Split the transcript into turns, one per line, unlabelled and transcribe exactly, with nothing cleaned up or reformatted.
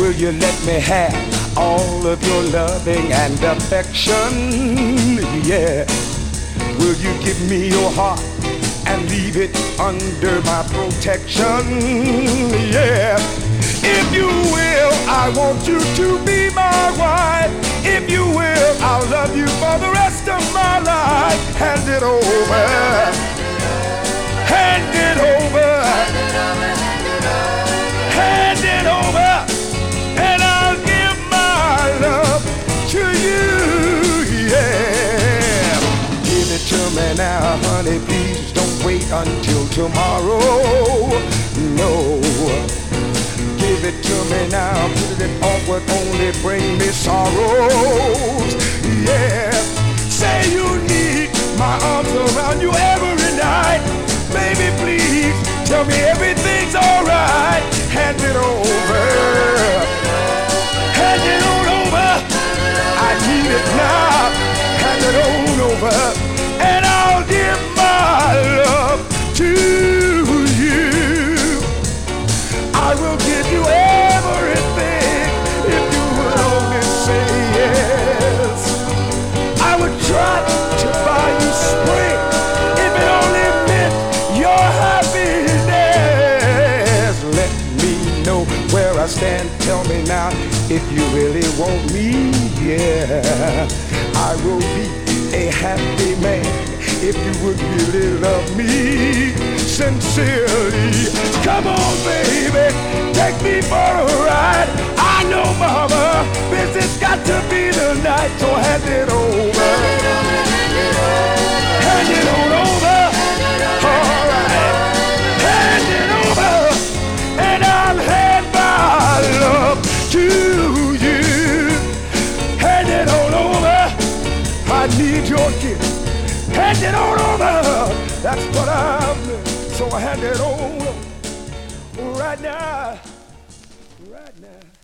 Will you let me have all of your loving and affection? Yeah. Will you give me your heart and leave it under my protection? Yeah. If you will, I want you to be my wife. If you will, I'll love you for the rest of my life. Hand it over. Hand it over. Hand it over. And I'll give my love to you. Yeah. Give it to me now, honey. Please don't wait until tomorrow. No. Give it to me now, put it off would only bring me sorrows. Yeah, say you need my arms around you every night. Baby, please tell me everything's alright. Hand it over, hand it on over. I need it now. Hand it on over, and I'll give my love to you. I will give you everything if you would only say yes. I would try to buy you spring if it only meant your happiness. Let me know where I stand. Tell me now if you really want me. Yeah, I will be a happy man if you would really love me sincerely. Come on, baby, take me for a ride. I know, mama, this has got to be the night, so hand it over. Hand it on over. All right. Hand it over, and I'll hand my love to you. Hand it on over. I need your gift. Hand it on over. That's what I'm. So I hand it on right now. Right now.